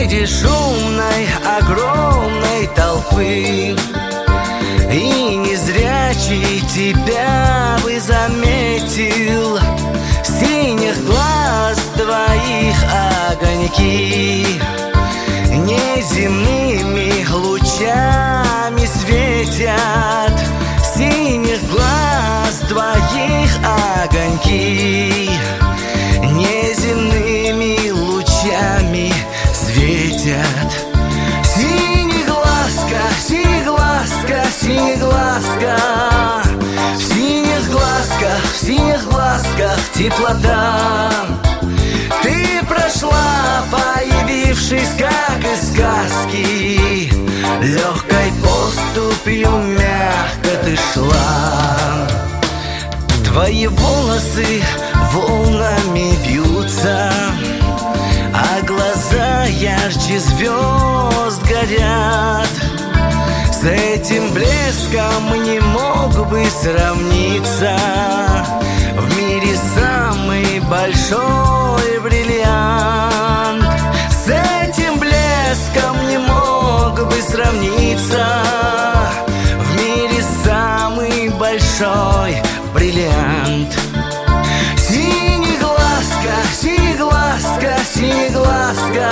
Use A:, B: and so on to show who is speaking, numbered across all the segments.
A: среди шумной, огромной толпы. И незрячий тебя бы заметил, синих глаз твоих огоньки неземными лучами светят, синих глаз твоих огоньки неземными лучами светят. Синеглазка, синеглазка, синеглазка, в синих глазках теплота. Ты прошла, появившись как из сказки, легкой поступью мягко ты шла. Твои волосы волнами бьются, а глаза ярче звезд горят. С этим блеском не мог бы сравниться в мире самый большой бриллиант. С этим блеском не мог бы сравниться в мире самый большой бриллиант. Синеглазка, синеглазка, синеглазка,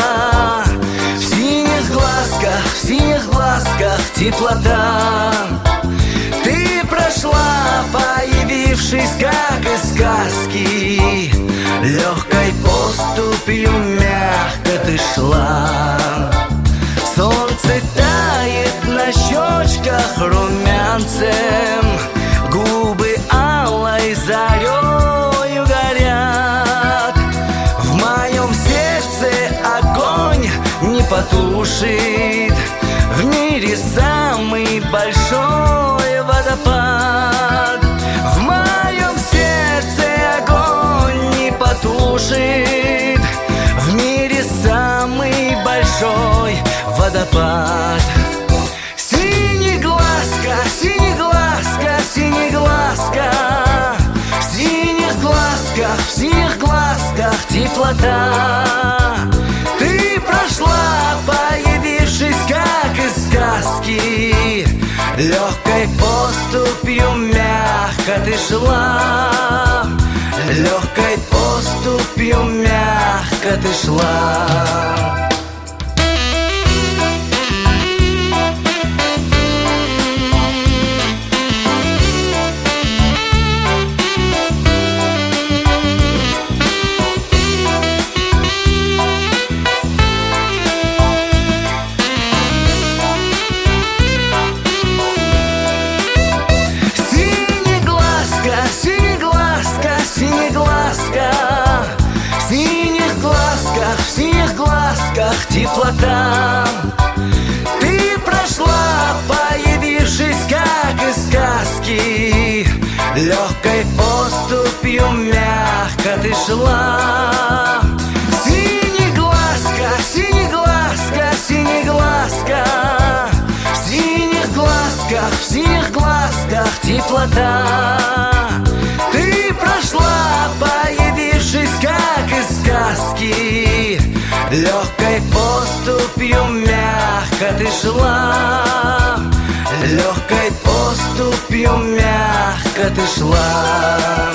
A: в синих глазках теплота. Ты прошла, появившись как из сказки, легкой поступью мягко ты шла. Солнце тает на щечках румянцем, губы алой зарею горят. В моем сердце огонь не потушит в мире самый большой водопад. В моем сердце огонь не потушит в мире самый большой водопад. Синеглазка, синеглазка, синеглазка, в синих глазках теплота. Ты прошла, появившись как из сказки, легкой поступью мягко ты шла, легкой поступью мягко ты шла. В синих глазках теплота. Ты прошла, появившись как из сказки, легкой поступью мягко ты шла. Синеглазка, синеглазка, синеглазка, в синих глазках теплота. Ты прошла, появившись как из сказки, легкой поступью мягко ты шла, легкой поступью мягко ты шла.